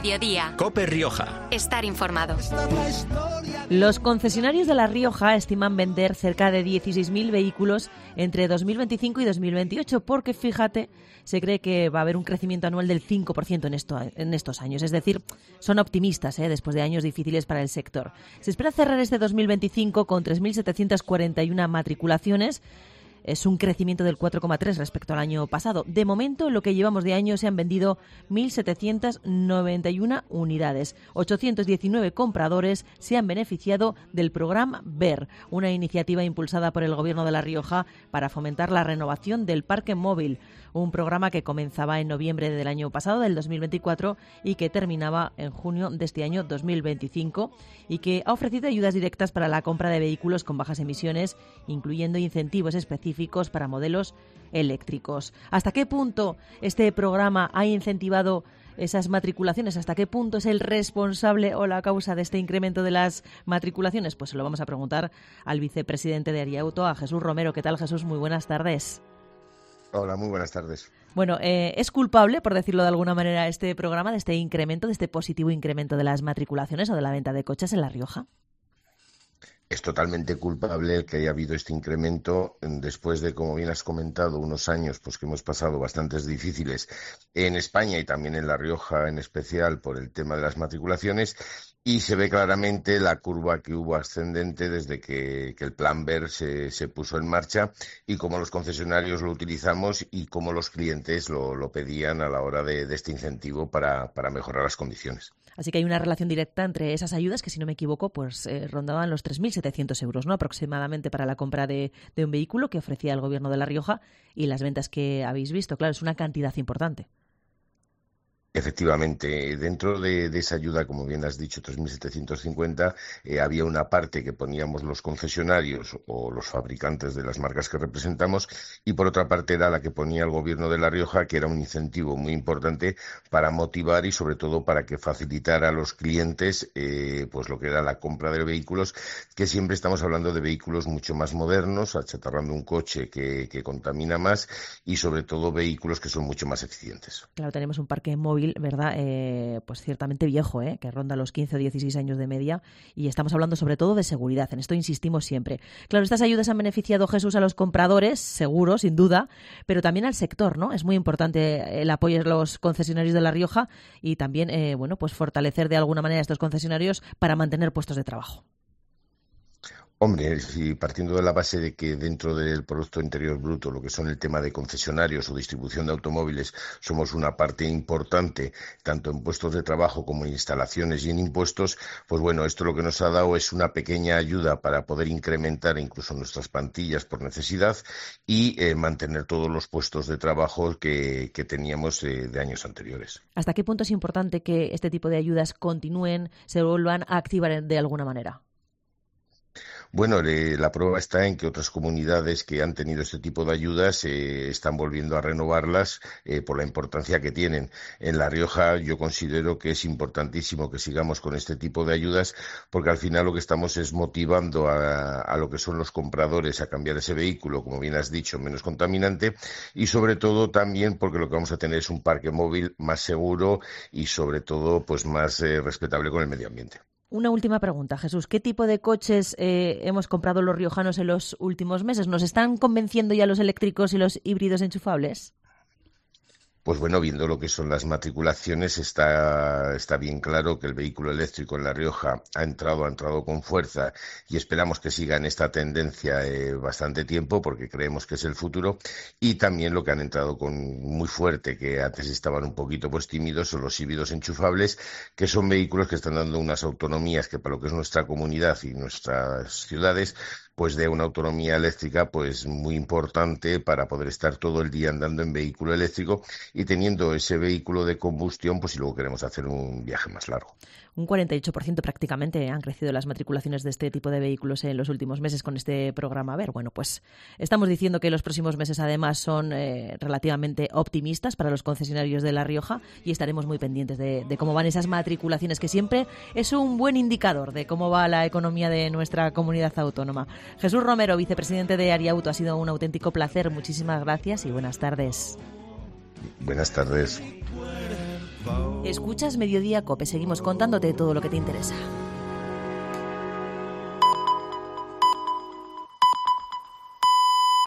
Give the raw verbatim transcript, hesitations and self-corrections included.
Mediodía. COPE Rioja. Estar informado. Los concesionarios de La Rioja estiman vender cerca de dieciséis mil vehículos entre dos mil veinticinco y dos mil veintiocho, porque fíjate, se cree que va a haber un crecimiento anual del cinco por ciento en, esto, en estos años. Es decir, son optimistas ¿eh? después de años difíciles para el sector. Se espera cerrar este dos mil veinticinco con tres mil setecientas cuarenta y una matriculaciones. Es un crecimiento del cuatro coma tres respecto al año pasado. De momento, en lo que llevamos de año, se han vendido mil setecientas noventa y una unidades. ochocientos diecinueve compradores se han beneficiado del programa Ver, una iniciativa impulsada por el Gobierno de La Rioja para fomentar la renovación del parque móvil. Un programa que comenzaba en noviembre del año pasado, del dos mil veinticuatro, y que terminaba en junio de este año dos mil veinticinco, y que ha ofrecido ayudas directas para la compra de vehículos con bajas emisiones, incluyendo incentivos específicos para modelos eléctricos. ¿Hasta qué punto este programa ha incentivado esas matriculaciones? ¿Hasta qué punto es el responsable o la causa de este incremento de las matriculaciones? Pues se lo vamos a preguntar al vicepresidente de Ariauto, a Jesús Romero. ¿Qué tal, Jesús? Muy buenas tardes. Hola, muy buenas tardes. Bueno, eh, ¿es culpable, por decirlo de alguna manera, este programa, de este incremento, de este positivo incremento de las matriculaciones o de la venta de coches en La Rioja? Es totalmente culpable el que haya habido este incremento después de, como bien has comentado, unos años pues que hemos pasado bastantes difíciles en España y también en La Rioja en especial por el tema de las matriculaciones, y se ve claramente la curva que hubo ascendente desde que, que el plan Ver se, se puso en marcha, y cómo los concesionarios lo utilizamos y cómo los clientes lo, lo pedían a la hora de, de este incentivo para, para mejorar las condiciones. Así que hay una relación directa entre esas ayudas que, si no me equivoco, pues eh, rondaban los tres mil setecientos euros, ¿no?, aproximadamente, para la compra de, de un vehículo que ofrecía el Gobierno de La Rioja, y las ventas que habéis visto. Claro, es una cantidad importante. Efectivamente, dentro de, de esa ayuda, como bien has dicho, tres mil setecientos cincuenta, eh, había una parte que poníamos los concesionarios o los fabricantes de las marcas que representamos, y por otra parte era la que ponía el Gobierno de La Rioja, que era un incentivo muy importante para motivar y sobre todo para que facilitara a los clientes eh, pues lo que era la compra de vehículos, que siempre estamos hablando de vehículos mucho más modernos, achatarrando un coche que, que contamina más, y sobre todo vehículos que son mucho más eficientes. Claro, tenemos un parque móvil, ¿verdad? Eh, pues ciertamente viejo, ¿eh? Que ronda los quince o dieciséis años de media, y estamos hablando sobre todo de seguridad. En esto insistimos siempre. Claro, estas ayudas han beneficiado, Jesús, a los compradores, seguro, sin duda, pero también al sector, ¿no? Es muy importante el apoyo de los concesionarios de La Rioja, y también, eh, bueno, pues fortalecer de alguna manera a estos concesionarios para mantener puestos de trabajo. Hombre, si partiendo de la base de que dentro del Producto Interior Bruto, lo que son el tema de concesionarios o distribución de automóviles, somos una parte importante, tanto en puestos de trabajo como en instalaciones y en impuestos, pues bueno, esto lo que nos ha dado es una pequeña ayuda para poder incrementar incluso nuestras plantillas por necesidad y eh, mantener todos los puestos de trabajo que, que teníamos eh, de años anteriores. ¿Hasta qué punto es importante que este tipo de ayudas continúen, se vuelvan a activar de alguna manera? Bueno, eh, la prueba está en que otras comunidades que han tenido este tipo de ayudas eh, están volviendo a renovarlas eh, por la importancia que tienen. En La Rioja yo considero que es importantísimo que sigamos con este tipo de ayudas, porque al final lo que estamos es motivando a, a lo que son los compradores a cambiar ese vehículo, como bien has dicho, menos contaminante, y sobre todo también porque lo que vamos a tener es un parque móvil más seguro y sobre todo pues más eh, respetable con el medio ambiente. Una última pregunta, Jesús. ¿Qué tipo de coches eh, hemos comprado los riojanos en los últimos meses? ¿Nos están convenciendo ya los eléctricos y los híbridos enchufables? Pues bueno, viendo lo que son las matriculaciones, está, está bien claro que el vehículo eléctrico en La Rioja ha entrado, ha entrado con fuerza, y esperamos que siga en esta tendencia eh, bastante tiempo, porque creemos que es el futuro. Y también lo que han entrado con muy fuerte, que antes estaban un poquito pues tímidos, son los híbridos enchufables, que son vehículos que están dando unas autonomías que para lo que es nuestra comunidad y nuestras ciudades, pues de una autonomía eléctrica pues muy importante para poder estar todo el día andando en vehículo eléctrico y teniendo ese vehículo de combustión, pues si luego queremos hacer un viaje más largo. Un cuarenta y ocho por ciento prácticamente han crecido las matriculaciones de este tipo de vehículos en los últimos meses con este programa Ver. Bueno, pues estamos diciendo que los próximos meses además son eh, relativamente optimistas para los concesionarios de La Rioja, y estaremos muy pendientes de, de cómo van esas matriculaciones, que siempre es un buen indicador de cómo va la economía de nuestra comunidad autónoma. Jesús Romero, vicepresidente de Ariauto, ha sido un auténtico placer. Muchísimas gracias y buenas tardes. Buenas tardes. Escuchas Mediodía Cope, seguimos contándote todo lo que te interesa.